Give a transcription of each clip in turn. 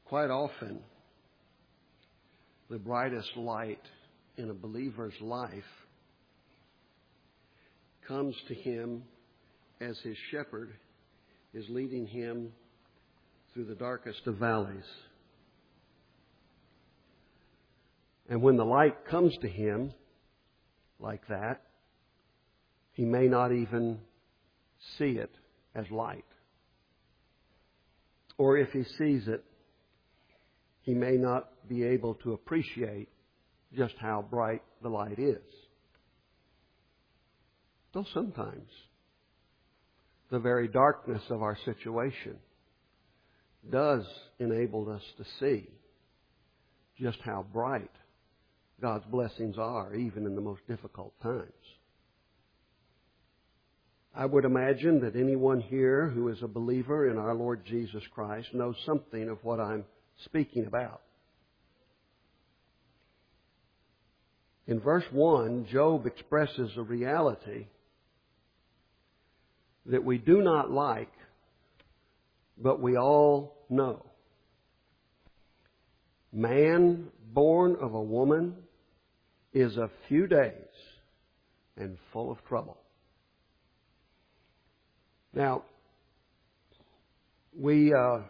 Quite often, the brightest light in a believer's life comes to him as his shepherd is leading him through the darkest of valleys. And when the light comes to him like that, he may not even see it as light. Or if he sees it, he may not be able to appreciate just how bright the light is. Though sometimes the very darkness of our situation does enable us to see just how bright God's blessings are, even in the most difficult times. I would imagine that anyone here who is a believer in our Lord Jesus Christ knows something of what I'm speaking about. In verse 1, Job expresses a reality that we do not like, but we all know. Man born of a woman is a few days and full of trouble. Now, we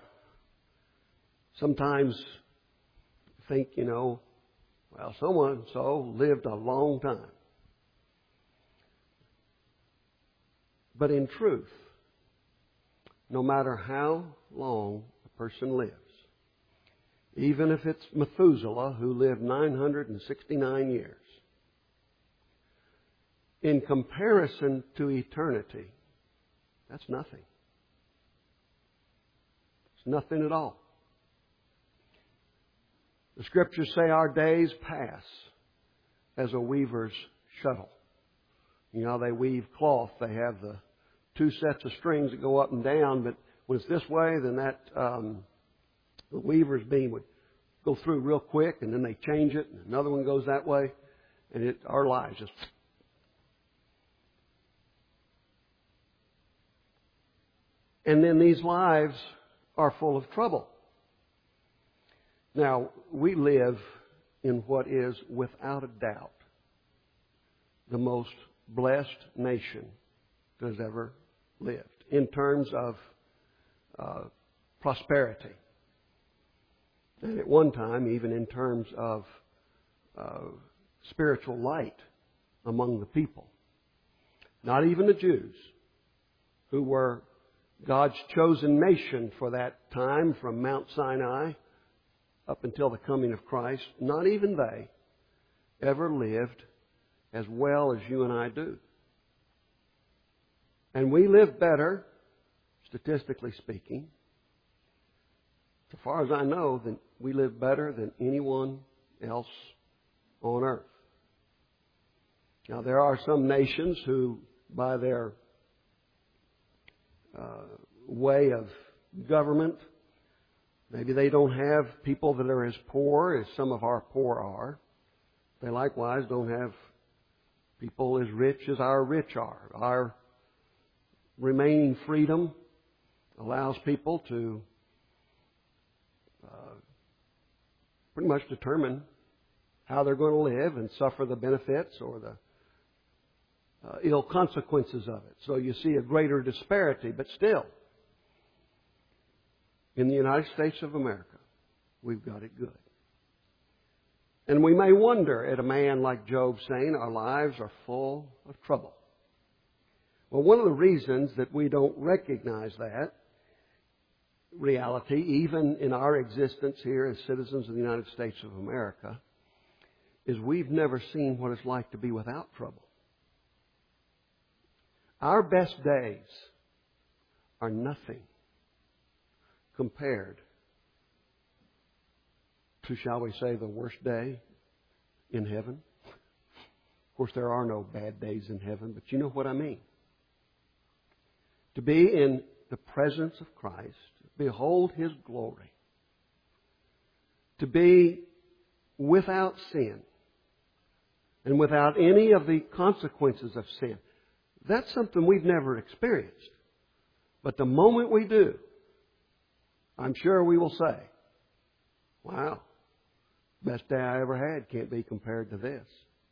sometimes think, well, so-and-so lived a long time. But in truth, no matter how long a person lives, even if it's Methuselah who lived 969 years, in comparison to eternity, that's nothing. It's nothing at all. The Scriptures say our days pass as a weaver's shuttle. They weave cloth. They have the two sets of strings that go up and down, but when it's this way, then that the weaver's beam would go through real quick, and then they change it, and another one goes that way, and our lives just... And then these lives are full of trouble. Now, we live in what is, without a doubt, the most blessed nation that has ever lived in terms of prosperity. And at one time, even in terms of spiritual light among the people. Not even the Jews, who were God's chosen nation for that time from Mount Sinai up until the coming of Christ, not even they ever lived as well as you and I do. And we live better, statistically speaking, so far as I know, than we live better than anyone else on earth. Now, there are some nations who, by their way of government, maybe they don't have people that are as poor as some of our poor are. They likewise don't have people as rich as our rich are. Our remaining freedom allows people to pretty much determine how they're going to live and suffer the benefits or the ill consequences of it. So you see a greater disparity, but still, in the United States of America, we've got it good. And we may wonder at a man like Job saying our lives are full of trouble. Well, one of the reasons that we don't recognize that reality, even in our existence here as citizens of the United States of America, is we've never seen what it's like to be without trouble. Our best days are nothing compared to, shall we say, the worst day in heaven. Of course, there are no bad days in heaven, but you know what I mean. To be in the presence of Christ, behold His glory, to be without sin and without any of the consequences of sin. That's something we've never experienced. But the moment we do, I'm sure we will say, Wow. Best day I ever had can't be compared to this.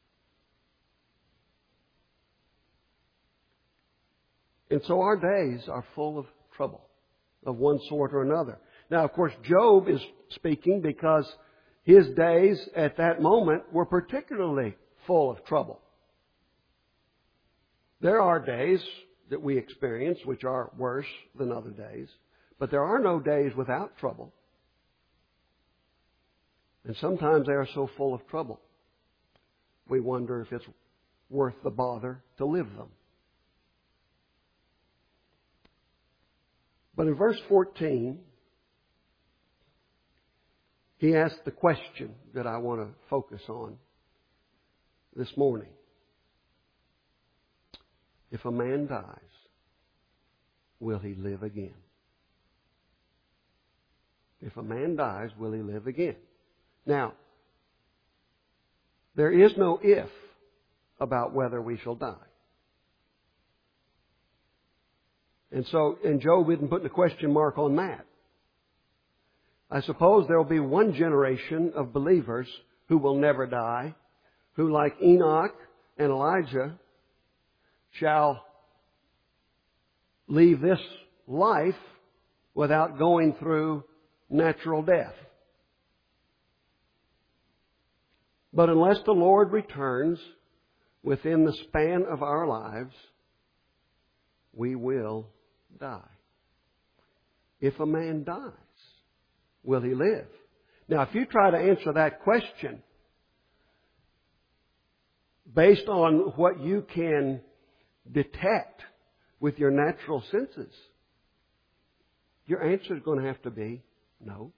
And so our days are full of trouble of one sort or another. Now, of course, Job is speaking because his days at that moment were particularly full of trouble. There are days that we experience which are worse than other days, but there are no days without trouble. And sometimes they are so full of trouble, we wonder if it's worth the bother to live them. But in verse 14, he asks the question that I want to focus on this morning. If a man dies, will he live again? If a man dies, will he live again? Now, there is no if about whether we shall die. And Job isn't putting a question mark on that. I suppose there will be one generation of believers who will never die, who like Enoch and Elijah shall leave this life without going through natural death. But unless the Lord returns within the span of our lives, we will die. If a man dies, will he live? Now, if you try to answer that question based on what you can detect with your natural senses, your answer is going to have to be no.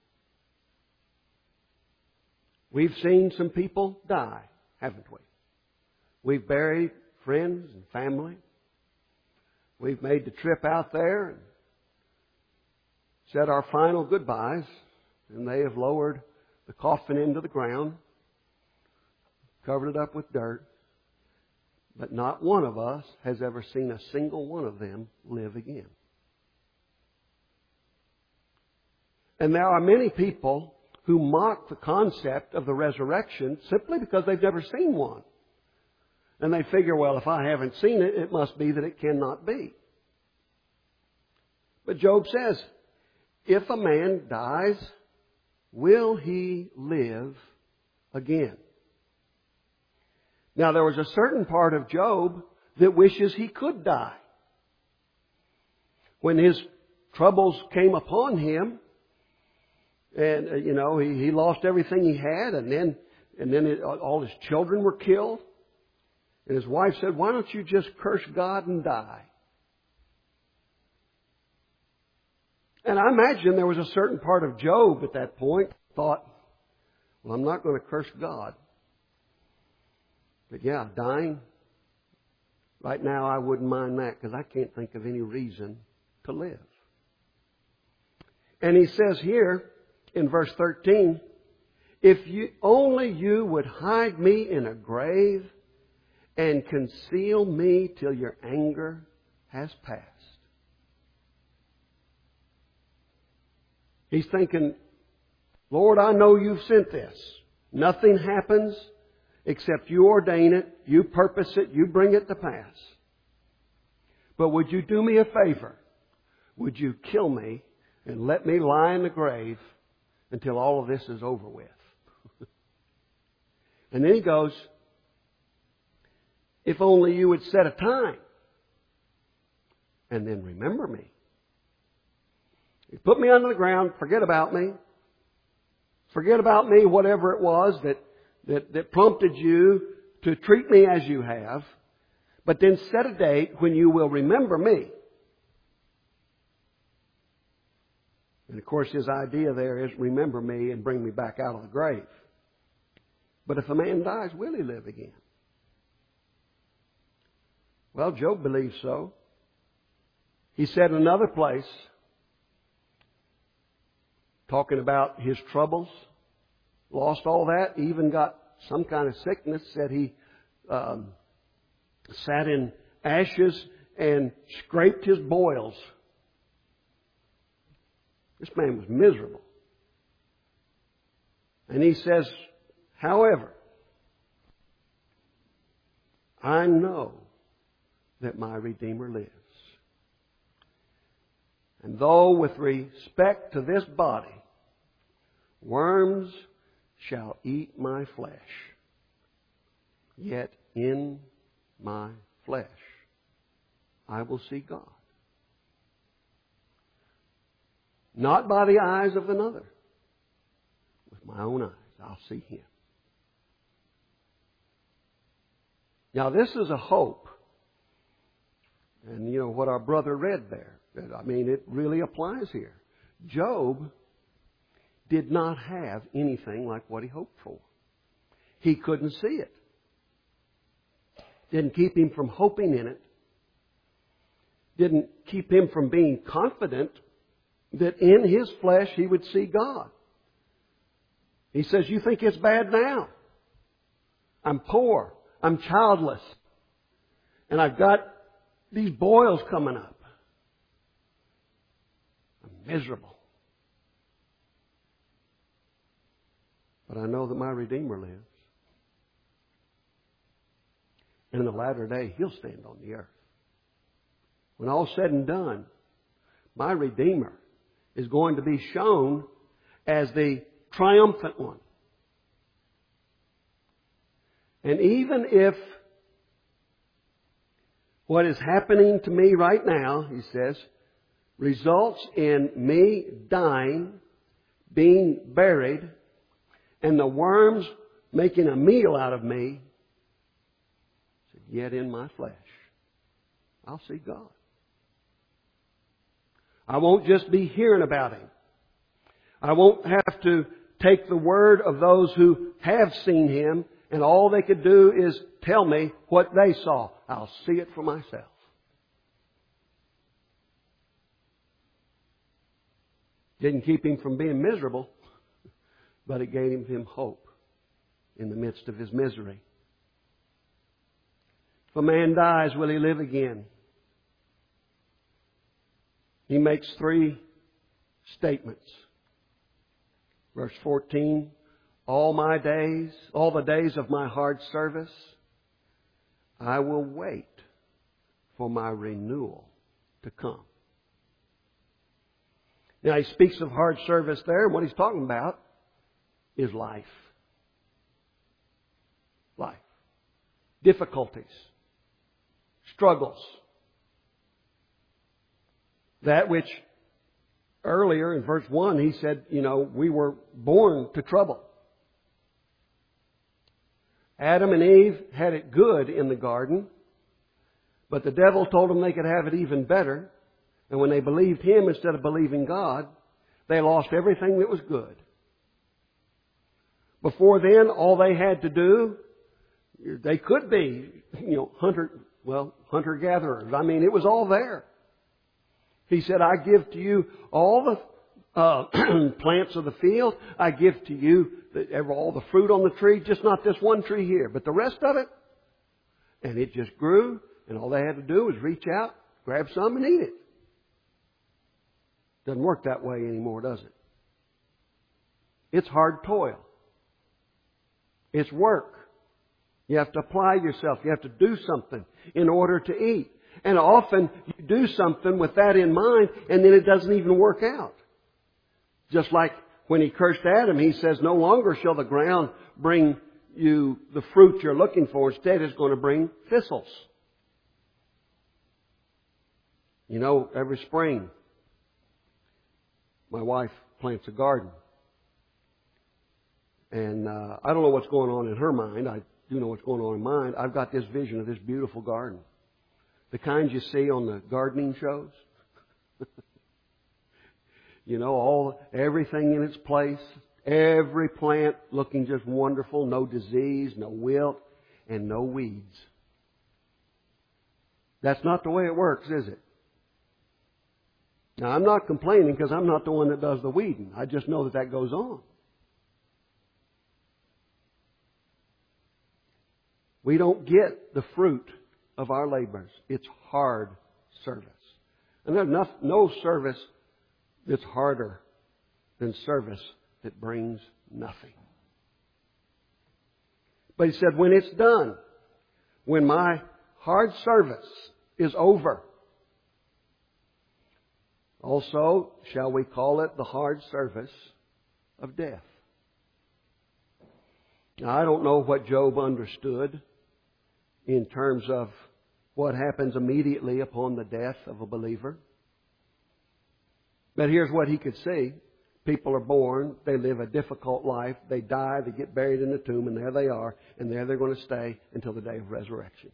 We've seen some people die, haven't we? We've buried friends and family. We've made the trip out there and said our final goodbyes, and they have lowered the coffin into the ground, covered it up with dirt, but not one of us has ever seen a single one of them live again. And there are many people who mock the concept of the resurrection simply because they've never seen one. And they figure, well, if I haven't seen it, it must be that it cannot be. But Job says, if a man dies, will he live again? Now, there was a certain part of Job that wishes he could die. When his troubles came upon him, and he lost everything he had, and then all his children were killed. And his wife said, why don't you just curse God and die? And I imagine there was a certain part of Job at that point thought, well, I'm not going to curse God. But yeah, dying, right now I wouldn't mind that because I can't think of any reason to live. And he says here in verse 13, if only you would hide me in a grave and conceal me till your anger has passed. He's thinking, Lord, I know you've sent this. Nothing happens except you ordain it, you purpose it, you bring it to pass. But would you do me a favor? Would you kill me and let me lie in the grave until all of this is over with? And then he goes, if only you would set a time and then remember me. You put me under the ground, forget about me. Forget about me, whatever it was that prompted you to treat me as you have. But then set a date when you will remember me. And of course his idea there is remember me and bring me back out of the grave. But if a man dies, will he live again? Well, Job believes so. He said in another place, talking about his troubles, lost all that, even got some kind of sickness, said he sat in ashes and scraped his boils. This man was miserable. And he says, however, I know that my Redeemer lives. And though with respect to this body, worms shall eat my flesh, yet in my flesh I will see God. Not by the eyes of another. With my own eyes, I'll see Him. Now this is a hope. And you know what our brother read there. I mean, it really applies here. Job did not have anything like what he hoped for. He couldn't see it. Didn't keep him from hoping in it. Didn't keep him from being confident that in his flesh he would see God. He says, you think it's bad now? I'm poor. I'm childless. And I've got these boils coming up. I'm miserable. But I know that my Redeemer lives. And in the latter day, He'll stand on the earth. When all's said and done, my Redeemer is going to be shown as the triumphant one. And even if what is happening to me right now, he says, results in me dying, being buried, and the worms making a meal out of me, yet in my flesh, I'll see God. I won't just be hearing about Him. I won't have to take the word of those who have seen Him and all they could do is tell me what they saw. I'll see it for myself. Didn't keep him from being miserable, but it gave him hope in the midst of his misery. If a man dies, will he live again? He makes 3 statements. Verse 14, all the days of my hard service, I will wait for my renewal to come. Now he speaks of hard service there, and what he's talking about is life. Life. Difficulties. Struggles. That which earlier in verse 1 he said, we were born to trouble. Adam and Eve had it good in the garden, but the devil told them they could have it even better. And when they believed him instead of believing God, they lost everything that was good. Before then, all they had to do, they could be, hunter-gatherers. I mean, it was all there. He said, I give to you all the plants of the field. I give to you all the fruit on the tree, just not this one tree here, but the rest of it. And it just grew, and all they had to do was reach out, grab some, and eat it. Doesn't work that way anymore, does it? It's hard toil. It's work. You have to apply yourself. You have to do something in order to eat. And often you do something with that in mind, and then it doesn't even work out. Just like when He cursed Adam, He says, no longer shall the ground bring you the fruit you're looking for. Instead, it's going to bring thistles. Every spring, my wife plants a garden. And I don't know what's going on in her mind. I do know what's going on in mine. I've got this vision of this beautiful garden. The kind you see on the gardening shows. Everything in its place. Every plant looking just wonderful. No disease, no wilt, and no weeds. That's not the way it works, is it? Now, I'm not complaining because I'm not the one that does the weeding. I just know that goes on. We don't get the fruit of our labors. It's hard service. And there's no service that's harder than service that brings nothing. But he said, when it's done, when my hard service is over, also shall we call it the hard service of death. Now, I don't know what Job understood in terms of what happens immediately upon the death of a believer. But here's what he could see. People are born, they live a difficult life, they die, they get buried in the tomb, and there they are, and there they're going to stay until the day of resurrection.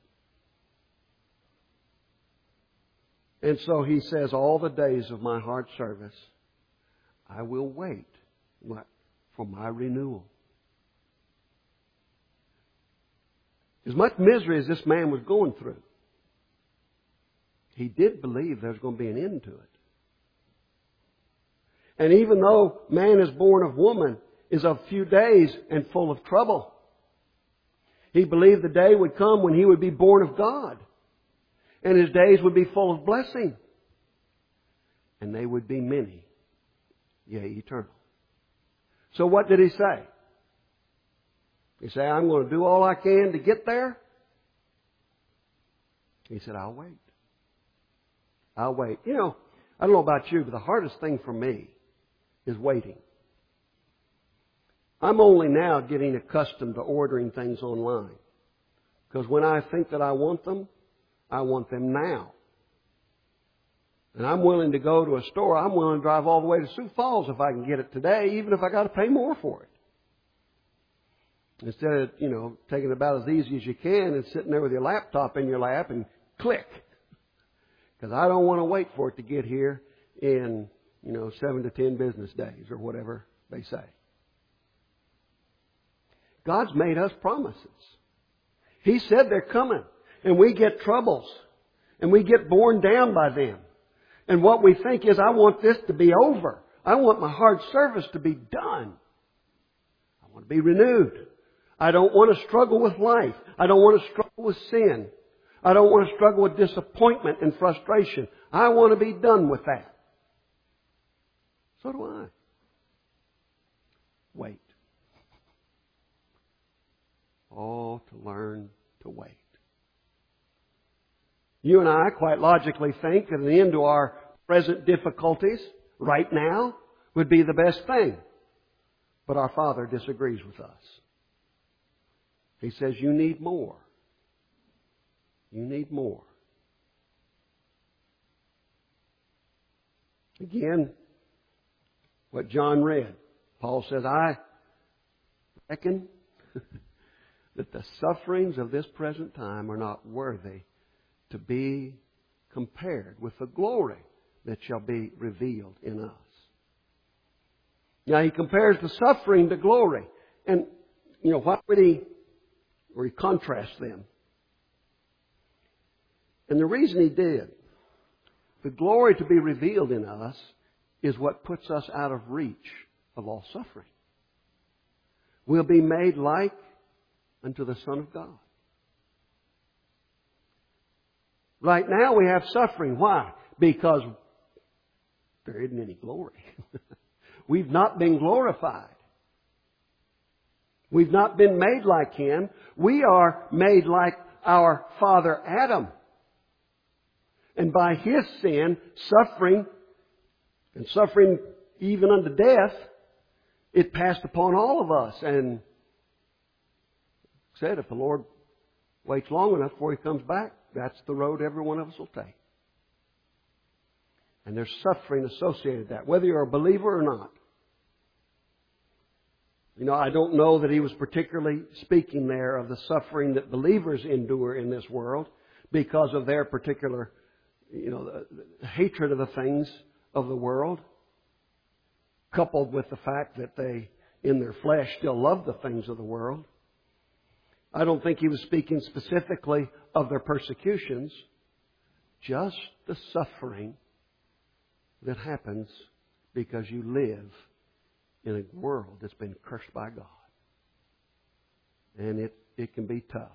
And so he says, all the days of my hard service, I will wait for my renewal. As much misery as this man was going through, he did believe there was going to be an end to it. And even though man is born of woman is of few days and full of trouble, he believed the day would come when he would be born of God. And his days would be full of blessing. And they would be many, yea, eternal. So what did he say? He said, I'm going to do all I can to get there. He said, I'll wait. I'll wait. You know, I don't know about you, but the hardest thing for me is waiting. I'm only now getting accustomed to ordering things online. Because when I think that I want them now. And I'm willing to go to a store. I'm willing to drive all the way to Sioux Falls if I can get it today, even if I got to pay more for it. Instead of, taking it about as easy as you can and sitting there with your laptop in your lap and click. Because I don't want to wait for it to get here in, 7 to 10 business days or whatever they say. God's made us promises. He said they're coming. And we get troubles. And we get borne down by them. And what we think is, I want this to be over. I want my hard service to be done. I want to be renewed. I don't want to struggle with life. I don't want to struggle with sin. I don't want to struggle with disappointment and frustration. I want to be done with that. So do I. Wait. Oh, to learn to wait. You and I quite logically think that an end to our present difficulties right now would be the best thing. But our Father disagrees with us. He says, you need more. You need more. Again, what John read. Paul says, I reckon that the sufferings of this present time are not worthy to be compared with the glory that shall be revealed in us. Now he compares the suffering to glory. And, what would he contrast them? And the reason he did, the glory to be revealed in us is what puts us out of reach of all suffering. We'll be made like unto the Son of God. Right now we have suffering. Why? Because there isn't any glory. We've not been glorified. We've not been made like Him. We are made like our father Adam. And by his sin, suffering even unto death, it passed upon all of us. And said, if the Lord waits long enough before He comes back, that's the road every one of us will take. And there's suffering associated with that, whether you're a believer or not. I don't know that he was particularly speaking there of the suffering that believers endure in this world because of their particular, the hatred of the things of the world, coupled with the fact that they, in their flesh, still love the things of the world. I don't think he was speaking specifically of their persecutions, just the suffering that happens because you live in a world that's been cursed by God. And it can be tough.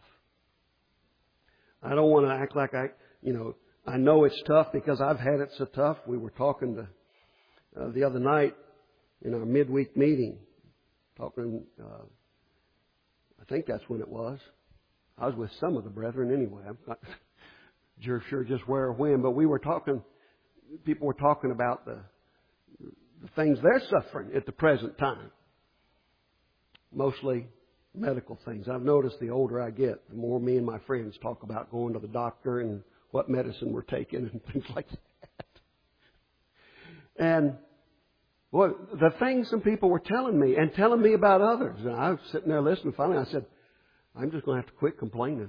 I don't want to act like I know it's tough because I've had it so tough. We were talking to the other night in our midweek meeting, talking I think that's when it was. I was with some of the brethren anyway. I'm not sure just where or when, but people were talking about the things they're suffering at the present time. Mostly medical things. I've noticed the older I get, the more me and my friends talk about going to the doctor and what medicine we're taking and things like that. And boy, the things some people were telling me and telling me about others. And I was sitting there listening. Finally, I said, I'm just going to have to quit complaining.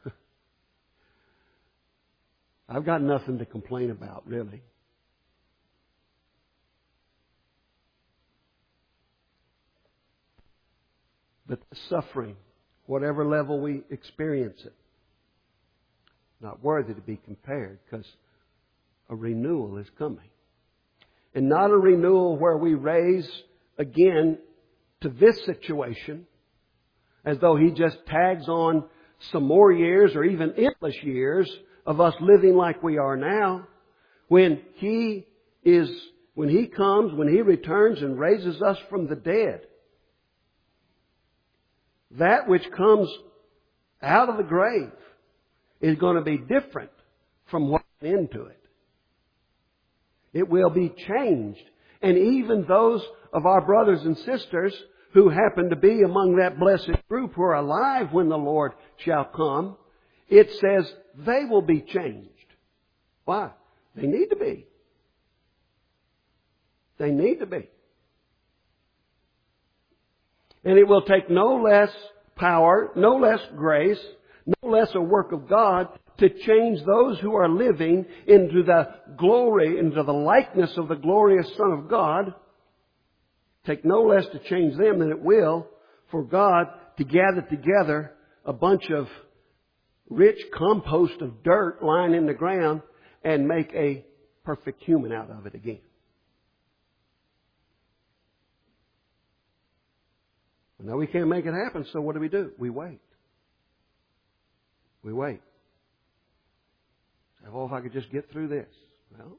I've got nothing to complain about, really. But the suffering, whatever level we experience it, not worthy to be compared, because a renewal is coming. And not a renewal where we raise again to this situation as though He just tags on some more years or even endless years of us living like we are now. When He comes, when He returns and raises us from the dead, that which comes out of the grave is going to be different from what went into it. It will be changed. And even those of our brothers and sisters who happen to be among that blessed group who are alive when the Lord shall come, it says they will be changed. Why? They need to be. They need to be. And it will take no less power, no less grace, no less a work of God to change those who are living into the glory, into the likeness of the glorious Son of God. Take no less to change them than it will for God to gather together a bunch of rich compost of dirt lying in the ground and make a perfect human out of it again. Now we can't make it happen, so what do? We wait. We wait. Oh, if I could just get through this. Well,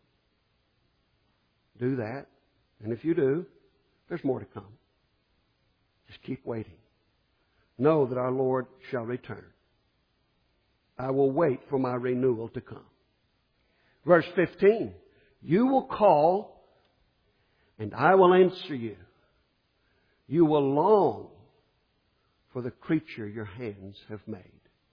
do that. And if you do, there's more to come. Just keep waiting. Know that our Lord shall return. I will wait for my renewal to come. Verse 15. You will call, and I will answer you. You will long for the creature your hands have made.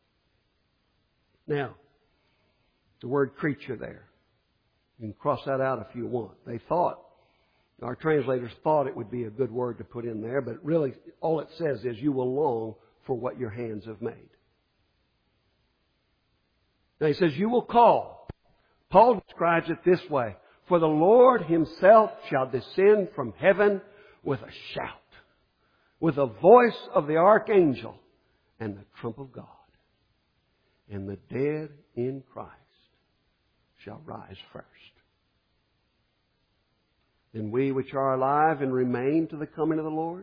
Now, the word creature there. You can cross that out if you want. Our translators thought it would be a good word to put in there, but really all it says is you will long for what your hands have made. Now he says you will call. Paul describes it this way. For the Lord Himself shall descend from heaven with a shout, with the voice of the archangel and the trump of God. And the dead in Christ shall rise first. Then we which are alive and remain to the coming of the Lord,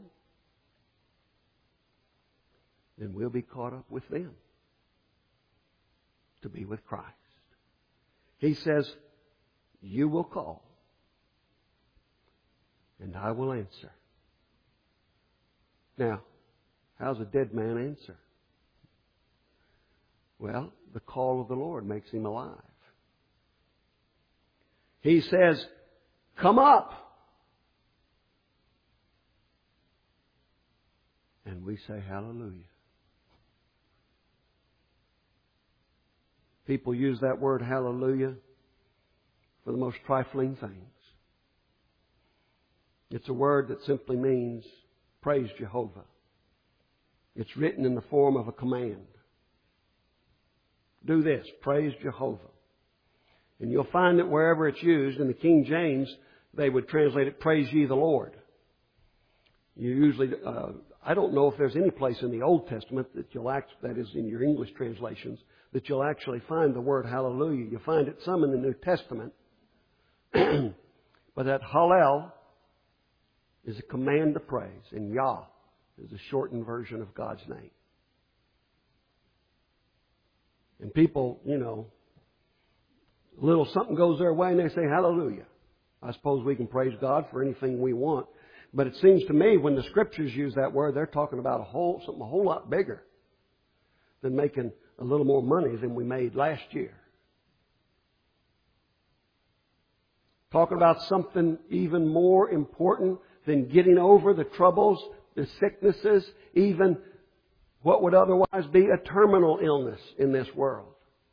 then we'll be caught up with them to be with Christ. He says, you will call, and I will answer. Now, how's a dead man answer? Well, the call of the Lord makes him alive. He says, come up. And we say, hallelujah. People use that word hallelujah for the most trifling things. It's a word that simply means praise Jehovah. It's written in the form of a command. Do this, praise Jehovah. And you'll find that wherever it's used, in the King James, they would translate it, praise ye the Lord. You usually, I don't know if there's any place in the Old Testament that is in your English translations, that you'll actually find the word hallelujah. You find it some in the New Testament. But that hallel is a command to praise. And Yah is a shortened version of God's name. And people, little something goes their way and they say hallelujah. I suppose we can praise God for anything we want. But it seems to me when the Scriptures use that word, they're talking about something a whole lot bigger than making a little more money than we made last year. Talking about something even more important than getting over the troubles, the sicknesses, even what would otherwise be a terminal illness in this world.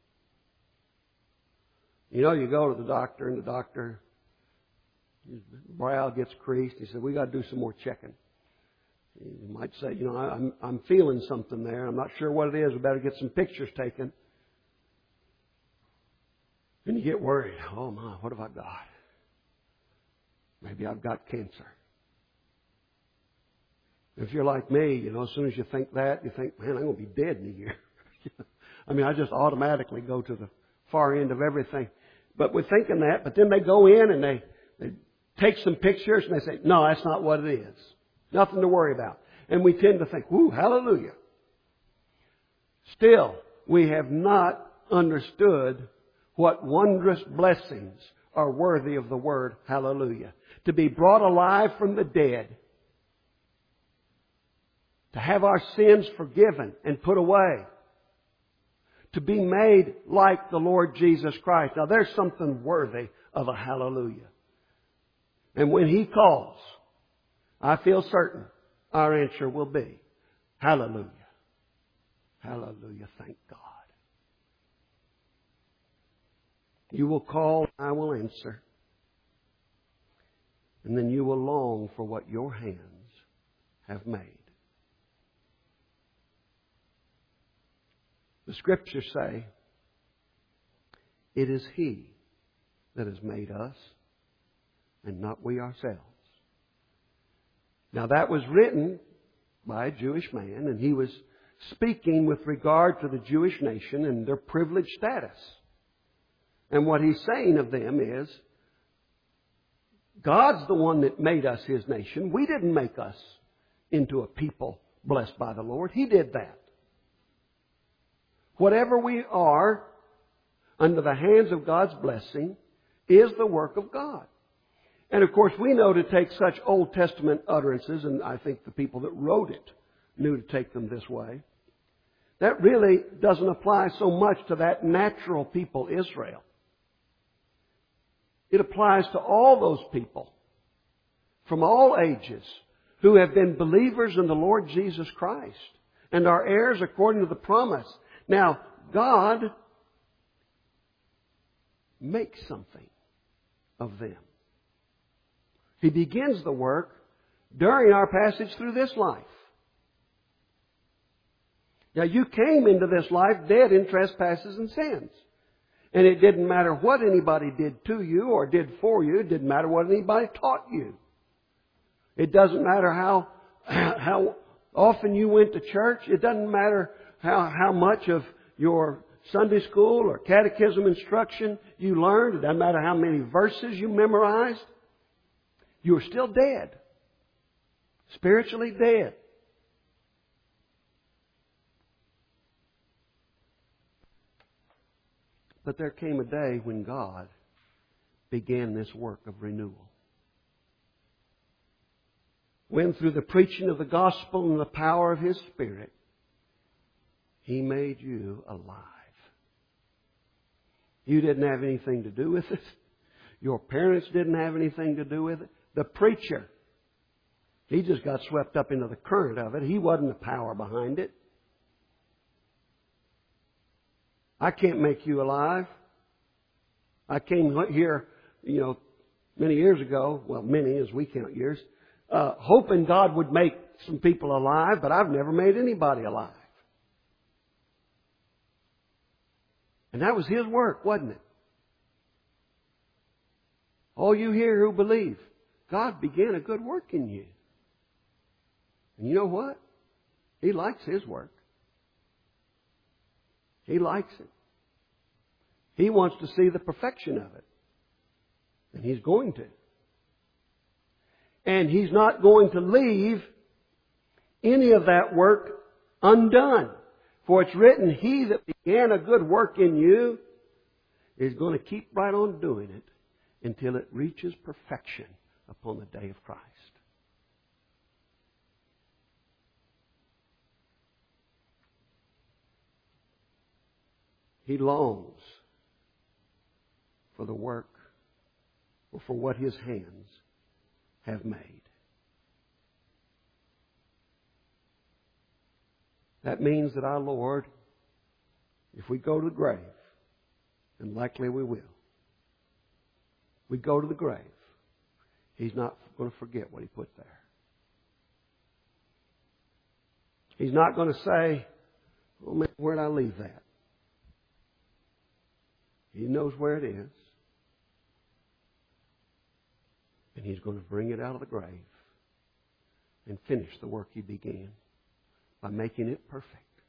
You know, you go to the doctor and the doctor, his brow gets creased. He said, we got to do some more checking. You might say, you know, I'm feeling something there. I'm not sure what it is. We better get some pictures taken. And you get worried. Oh my, what have I got? Maybe I've got cancer. If you're like me, you know, as soon as you think that, you think, man, I'm going to be dead in a year. I mean, I just automatically go to the far end of everything. But we're thinking that, but then they go in and they take some pictures and they say, no, that's not what it is. Nothing to worry about. And we tend to think, whoo, hallelujah. Still, we have not understood what wondrous blessings are worthy of the word hallelujah. To be brought alive from the dead. To have our sins forgiven and put away. To be made like the Lord Jesus Christ. Now there's something worthy of a hallelujah. And when He calls, I feel certain our answer will be hallelujah. Hallelujah. Thank God. You will call, I will answer. And then you will long for what your hands have made. The Scriptures say, it is He that has made us, and not we ourselves. Now that was written by a Jewish man, and he was speaking with regard to the Jewish nation and their privileged status. And what he's saying of them is, God's the one that made us His nation. We didn't make us into a people blessed by the Lord. He did that. Whatever we are, under the hands of God's blessing, is the work of God. And of course, we know to take such Old Testament utterances, and I think the people that wrote it knew to take them this way. That really doesn't apply so much to that natural people, Israel. It applies to all those people from all ages who have been believers in the Lord Jesus Christ and are heirs according to the promise. Now, God makes something of them. He begins the work during our passage through this life. Now, you came into this life dead in trespasses and sins. And it didn't matter what anybody did to you or did for you. It didn't matter what anybody taught you. It doesn't matter how often you went to church. It doesn't matter how much of your Sunday school or catechism instruction you learned. It doesn't matter how many verses you memorized. You are still dead. Spiritually dead. But there came a day when God began this work of renewal. When through the preaching of the gospel and the power of His Spirit, He made you alive. You didn't have anything to do with it. Your parents didn't have anything to do with it. The preacher, he just got swept up into the current of it. He wasn't the power behind it. I can't make you alive. I came here, many years ago, well, many as we count years, hoping God would make some people alive, but I've never made anybody alive. And that was His work, wasn't it? All you here who believe, God began a good work in you. And you know what? He likes His work. He likes it. He wants to see the perfection of it. And He's going to. And He's not going to leave any of that work undone. For it's written, He that began a good work in you is going to keep right on doing it until it reaches perfection upon the day of Christ. He longs for the work or for what His hands have made. That means that our Lord, if we go to the grave, and likely we will, we go to the grave, He's not going to forget what He put there. He's not going to say, oh man, where'd I leave that? He knows where it is. And He's going to bring it out of the grave and finish the work He began by making it perfect.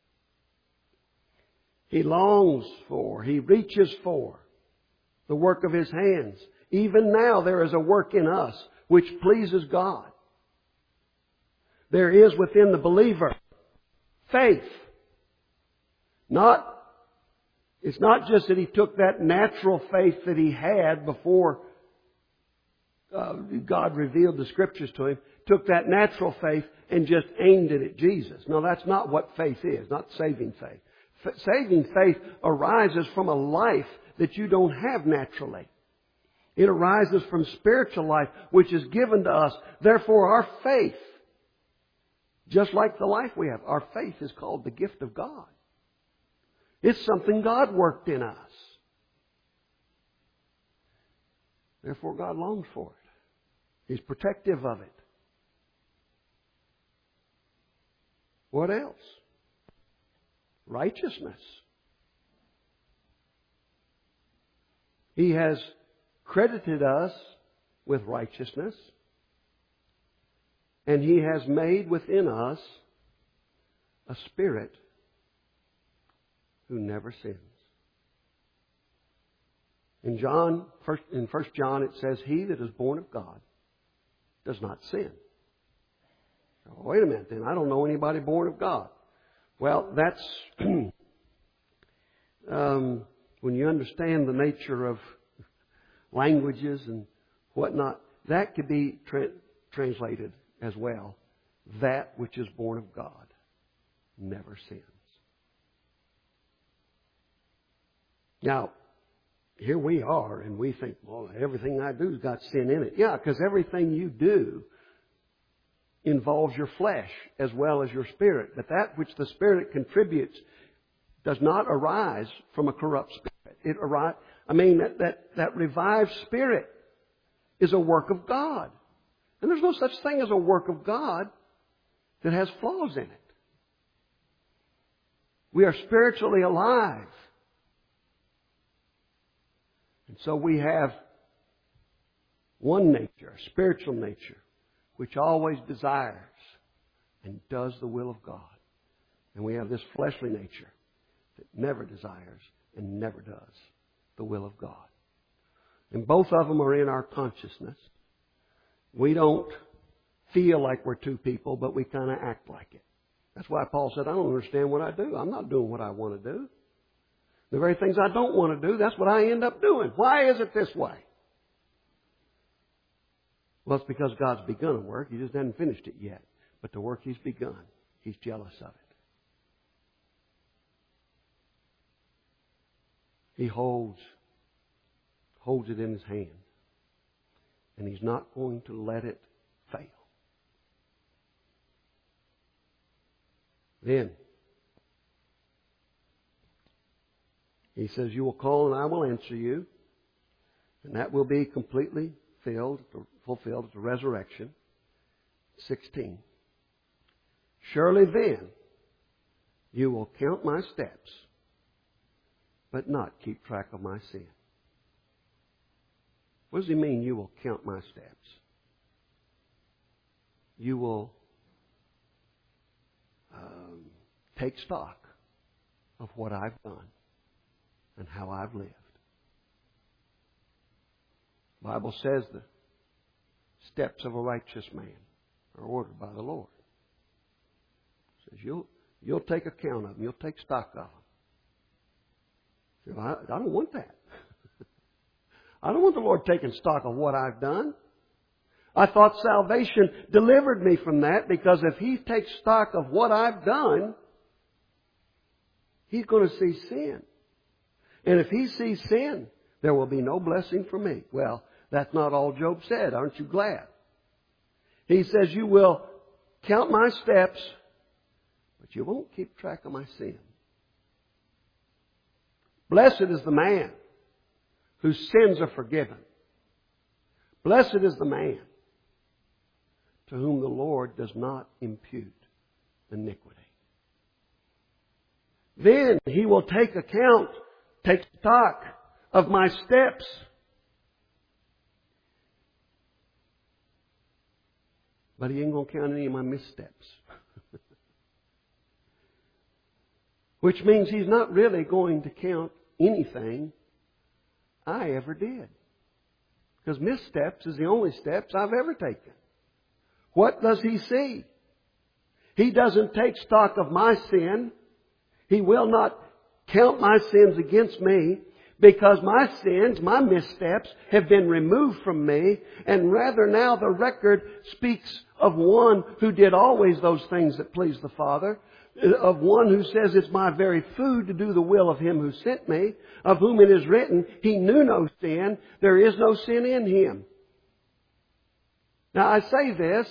He longs for, He reaches for the work of His hands. Even now there is a work in us which pleases God. There is within the believer faith. It's not just that he took that natural faith that he had before God revealed the Scriptures to him, took that natural faith and just aimed it at Jesus. No, that's not what faith is, not saving faith. Saving faith arises from a life that you don't have naturally. It arises from spiritual life, which is given to us. Therefore, our faith, just like the life we have, our faith is called the gift of God. It's something God worked in us. Therefore, God longs for it. He's protective of it. What else? Righteousness. He has credited us with righteousness, and He has made within us a spirit who never sins. In 1 John it says, He that is born of God does not sin. Oh, wait a minute then, I don't know anybody born of God. Well, that's when you understand the nature of languages and whatnot, that could be translated as well. That which is born of God never sins. Now, here we are, and we think, well, everything I do's got sin in it. Yeah, because everything you do involves your flesh as well as your spirit. But that which the Spirit contributes does not arise from a corrupt spirit. That revived spirit is a work of God. And there's no such thing as a work of God that has flaws in it. We are spiritually alive. And so we have one nature, a spiritual nature, which always desires and does the will of God. And we have this fleshly nature that never desires and never does the will of God. And both of them are in our consciousness. We don't feel like we're two people, but we kind of act like it. That's why Paul said, I don't understand what I do. I'm not doing what I want to do. The very things I don't want to do, that's what I end up doing. Why is it this way? Well, it's because God's begun a work. He just hasn't finished it yet. But the work He's begun, He's jealous of it. He holds it in His hand. And He's not going to let it fail. Then, He says, you will call and I will answer you. And that will be completely fulfilled at the resurrection. 16. Surely then you will count my steps, but not keep track of my sin. What does He mean, you will count my steps? You will take stock of what I've done and how I've lived. The Bible says the steps of a righteous man are ordered by the Lord. It says you'll take account of them. You'll take stock of them. I don't want that. I don't want the Lord taking stock of what I've done. I thought salvation delivered me from that, because if He takes stock of what I've done, He's going to see sin. And if he sees sin, there will be no blessing for me. Well, that's not all Job said. Aren't you glad? He says, you will count my steps, but you won't keep track of my sin. Blessed is the man whose sins are forgiven. Blessed is the man to whom the Lord does not impute iniquity. Then he will take account, take stock of my steps. But he ain't going to count any of my missteps. Which means he's not really going to count anything I ever did. Because missteps is the only steps I've ever taken. What does he see? He doesn't take stock of my sin. He will not count my sins against me, because my sins, my missteps, have been removed from me, and rather now the record speaks of one who did always those things that please the Father, of one who says it's my very food to do the will of Him who sent me, of whom it is written, He knew no sin, there is no sin in Him. Now I say this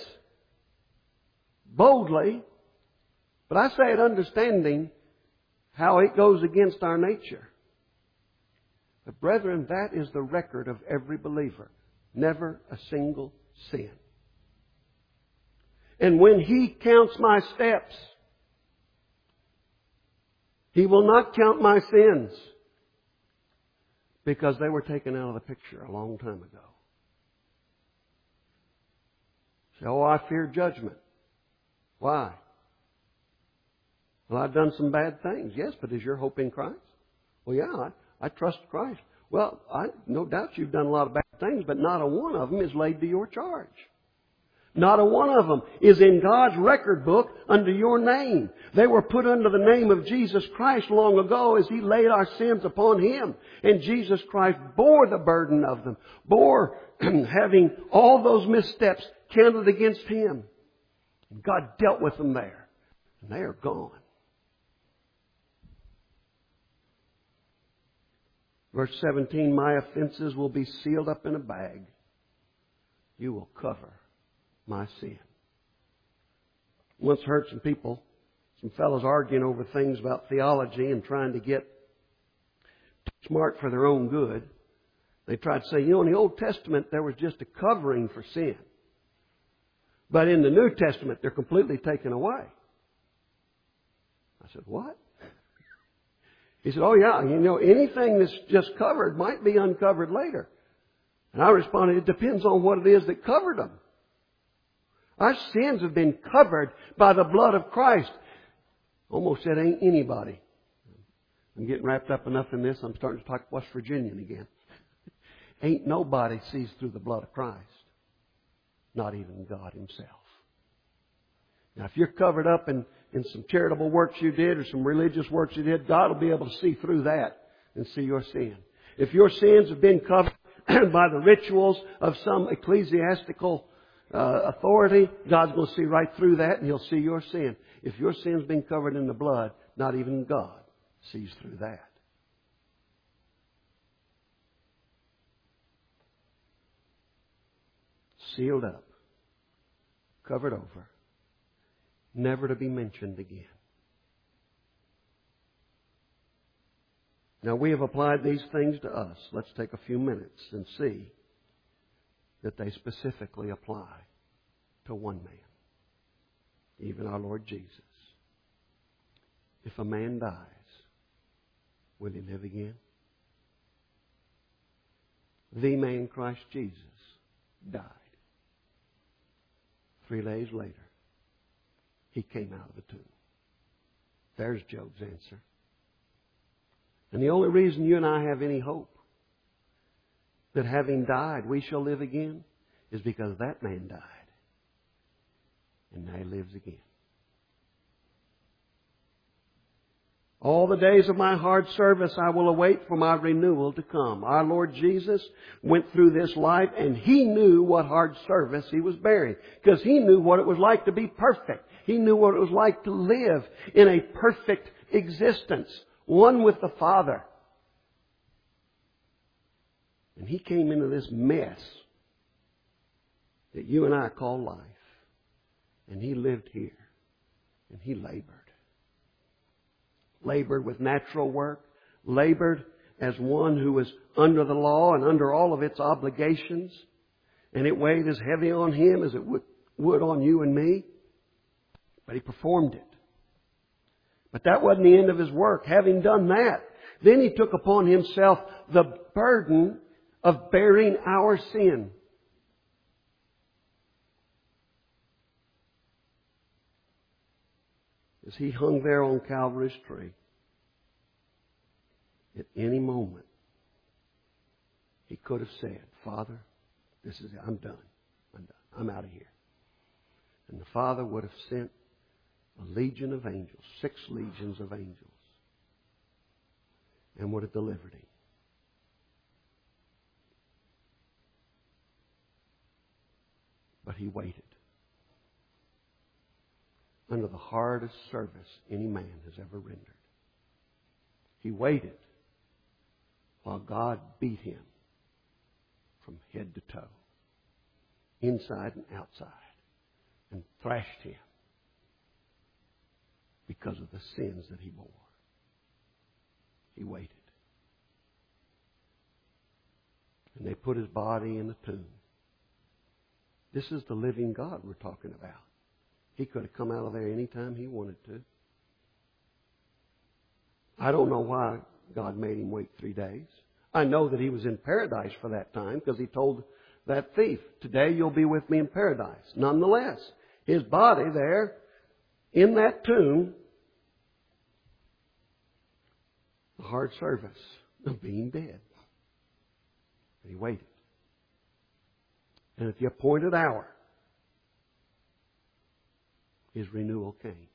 boldly, but I say it understanding how it goes against our nature. But brethren, that is the record of every believer. Never a single sin. And when He counts my steps, He will not count my sins, because they were taken out of the picture a long time ago. So, I fear judgment. Why? Well, I've done some bad things. Yes, but is your hope in Christ? Well, yeah, I trust Christ. Well, no doubt you've done a lot of bad things, but not a one of them is laid to your charge. Not a one of them is in God's record book under your name. They were put under the name of Jesus Christ long ago as He laid our sins upon Him. And Jesus Christ bore the burden of them, bore having all those missteps counted against Him. And God dealt with them there. And they are gone. Verse 17, my offenses will be sealed up in a bag. You will cover my sin. Once heard some fellows arguing over things about theology and trying to get smart for their own good. They tried to say, in the Old Testament there was just a covering for sin. But in the New Testament they're completely taken away. I said, what? He said, oh yeah, anything that's just covered might be uncovered later. And I responded, it depends on what it is that covered them. Our sins have been covered by the blood of Christ. Almost said, ain't anybody. I'm getting wrapped up enough in this, I'm starting to talk West Virginian again. Ain't nobody sees through the blood of Christ. Not even God Himself. Now, if you're covered up in some charitable works you did or some religious works you did, God will be able to see through that and see your sin. If your sins have been covered by the rituals of some ecclesiastical authority, God's going to see right through that and He'll see your sin. If your sin's been covered in the blood, not even God sees through that. Sealed up, covered over, never to be mentioned again. Now we have applied these things to us. Let's take a few minutes and see that they specifically apply to one man, even our Lord Jesus. If a man dies, will he live again? The man Christ Jesus died. 3 days later, He came out of the tomb. There's Job's answer. And the only reason you and I have any hope that having died we shall live again is because that man died. And now he lives again. All the days of my hard service I will await for my renewal to come. Our Lord Jesus went through this life and He knew what hard service He was bearing. Because He knew what it was like to be perfect. He knew what it was like to live in a perfect existence. One with the Father. And He came into this mess that you and I call life. And He lived here. And He labored. Labored with natural work. Labored as one who was under the law and under all of its obligations. And it weighed as heavy on Him as it would on you and me. But He performed it. But that wasn't the end of His work. Having done that, then He took upon Himself the burden of bearing our sin. As He hung there on Calvary's tree, at any moment, He could have said, Father, this is it. I'm done. I'm out of here. And the Father would have sent a legion of angels, 6 legions of angels, and would have delivered Him. But He waited. Under the hardest service any man has ever rendered. He waited while God beat Him from head to toe, inside and outside, and thrashed Him because of the sins that He bore. He waited. And they put His body in the tomb. This is the living God we're talking about. He could have come out of there any time He wanted to. I don't know why God made Him wait 3 days. I know that He was in paradise for that time because He told that thief, today you'll be with me in paradise. Nonetheless, His body there in that tomb, the hard service of being dead. And He waited. And at the appointed hour, His renewal came.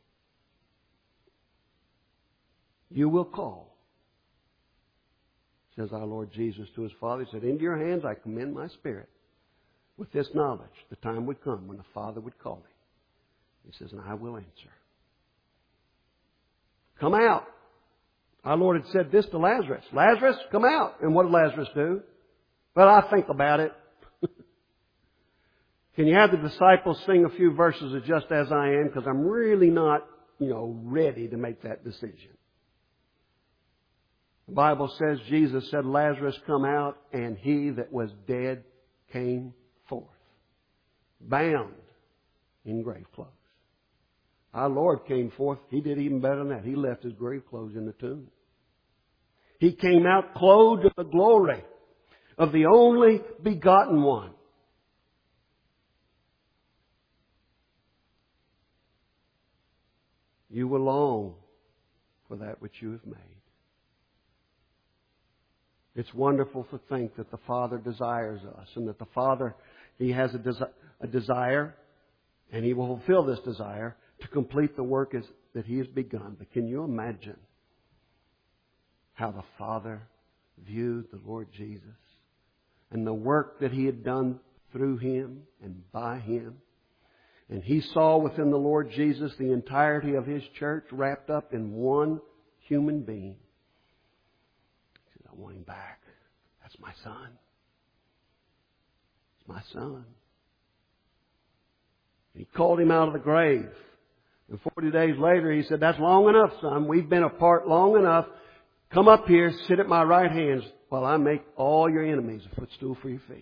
You will call, says our Lord Jesus to His Father. He said, into your hands I commend my spirit. With this knowledge, the time would come when the Father would call Him. He says, and I will answer. Come out. Our Lord had said this to Lazarus. Lazarus, come out. And what did Lazarus do? Well, I'll think about it. Can you have the disciples sing a few verses of Just As I Am? Because I'm really not, ready to make that decision. The Bible says Jesus said, Lazarus, come out, and he that was dead came forth, bound in grave clothes. Our Lord came forth. He did even better than that. He left His grave clothes in the tomb. He came out clothed in the glory of the only begotten One. You will long for that which you have made. It's wonderful to think that the Father desires us and that the Father, He has a desire, and He will fulfill this desire to complete the work that He has begun. But can you imagine how the Father viewed the Lord Jesus and the work that He had done through Him and by Him? And He saw within the Lord Jesus the entirety of His church wrapped up in one human being. He said, I want Him back. That's my son. It's my son. And He called him out of the grave. And 40 days later He said, that's long enough, son. We've been apart long enough. Come up here, sit at my right hand while I make all your enemies a footstool for your feet.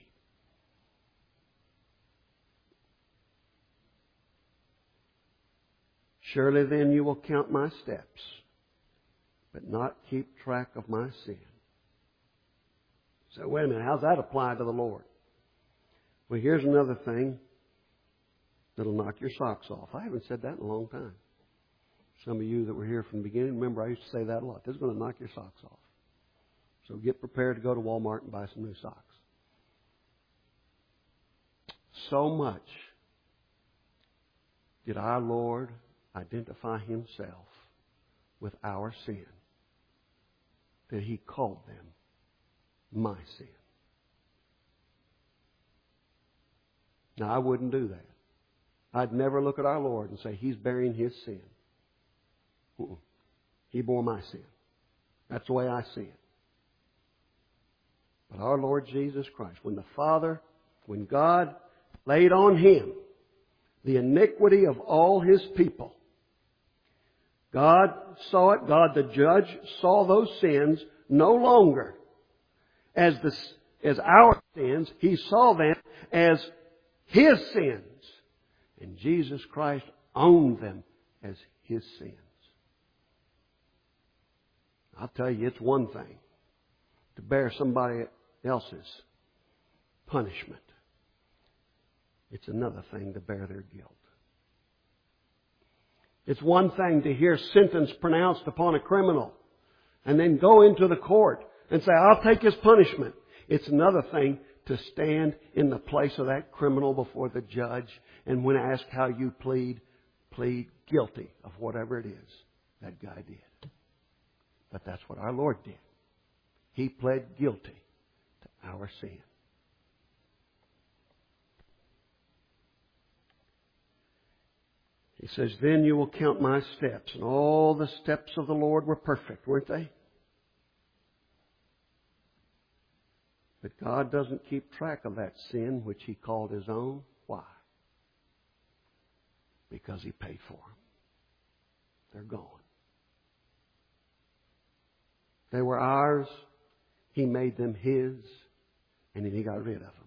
Surely then you will count my steps, but not keep track of my sin. So wait a minute, how's that apply to the Lord? Well, here's another thing that'll knock your socks off. I haven't said that in a long time. Some of you that were here from the beginning, remember I used to say that a lot. This is going to knock your socks off. So get prepared to go to Walmart and buy some new socks. So much did our Lord identify Himself with our sin that He called them my sin. Now, I wouldn't do that. I'd never look at our Lord and say, He's bearing His sin. He bore my sin. That's the way I see it. But our Lord Jesus Christ, when God laid on Him the iniquity of all His people, God saw it. God the judge saw those sins no longer as our sins. He saw them as His sins. And Jesus Christ owned them as His sins. I'll tell you, it's one thing to bear somebody else's punishment. It's another thing to bear their guilt. It's one thing to hear sentence pronounced upon a criminal and then go into the court and say, I'll take his punishment. It's another thing to stand in the place of that criminal before the judge and when asked how you plead guilty of whatever it is that guy did. But that's what our Lord did. He pled guilty to our sin. He says, then you will count my steps. And all the steps of the Lord were perfect, weren't they? But God doesn't keep track of that sin which He called His own. Why? Because He paid for them. They're gone. They were ours. He made them His. And then He got rid of them.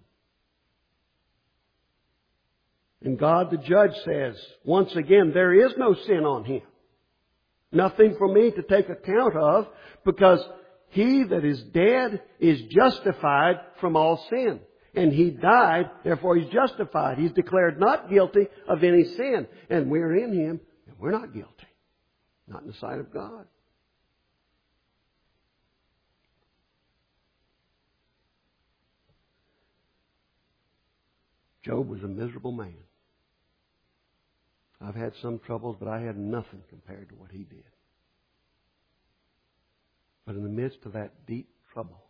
And God the judge says, once again, there is no sin on Him. Nothing for me to take account of, because he that is dead is justified from all sin. And He died, therefore He's justified. He's declared not guilty of any sin. And we're in Him, and we're not guilty. Not in the sight of God. Job was a miserable man. I've had some troubles, but I had nothing compared to what he did. But in the midst of that deep trouble,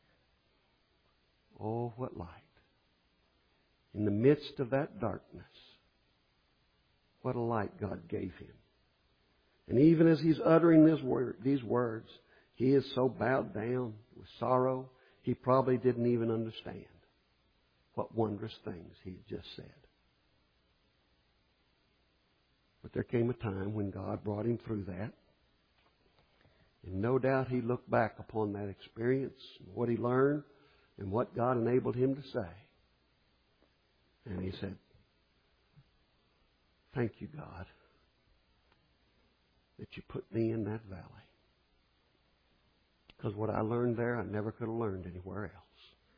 oh, what light. In the midst of that darkness, what a light God gave him. And even as he's uttering these words, he is so bowed down with sorrow, he probably didn't even understand what wondrous things he had just said. But there came a time when God brought him through that. And no doubt he looked back upon that experience, what he learned, and what God enabled him to say. And he said, thank you, God, that you put me in that valley. Because what I learned there, I never could have learned anywhere else.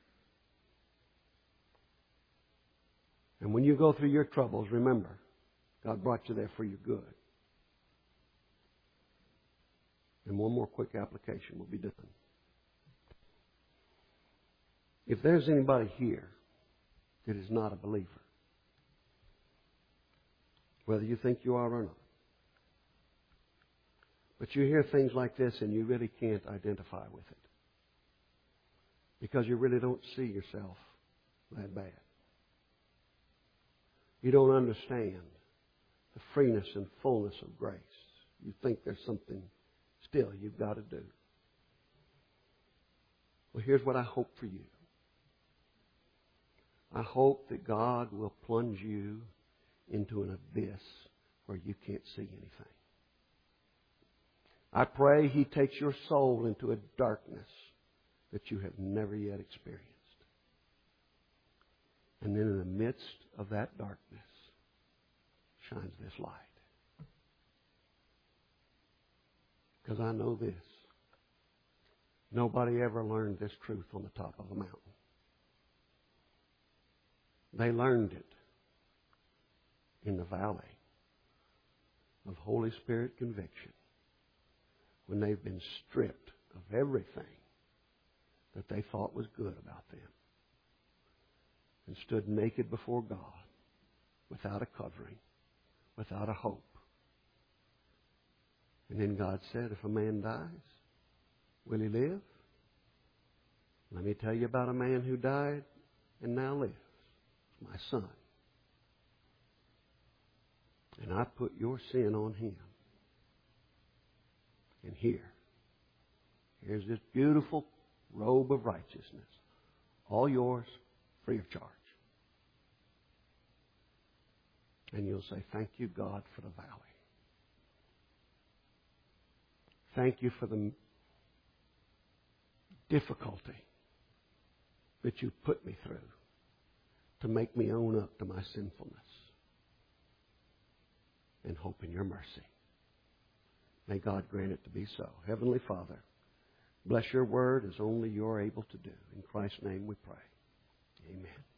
And when you go through your troubles, remember, God brought you there for your good. And one more quick application will be done. If there's anybody here that is not a believer, whether you think you are or not, but you hear things like this and you really can't identify with it because you really don't see yourself that bad. You don't understand the freeness and fullness of grace. You think there's something still you've got to do. Well, here's what I hope for you. I hope that God will plunge you into an abyss where you can't see anything. I pray He takes your soul into a darkness that you have never yet experienced. And then in the midst of that darkness shines this light. Because I know this. Nobody ever learned this truth on the top of a mountain. They learned it in the valley of Holy Spirit conviction when they've been stripped of everything that they thought was good about them and stood naked before God without a covering, without a hope. And then God said, if a man dies, will he live? Let me tell you about a man who died and now lives. My son. And I put your sin on him. And here's this beautiful robe of righteousness All yours, free of charge. And you'll say, thank you, God, for the valley. Thank you for the difficulty that you put me through to make me own up to my sinfulness and hope in your mercy. May God grant it to be so. Heavenly Father, bless your word as only you're able to do. In Christ's name we pray. Amen.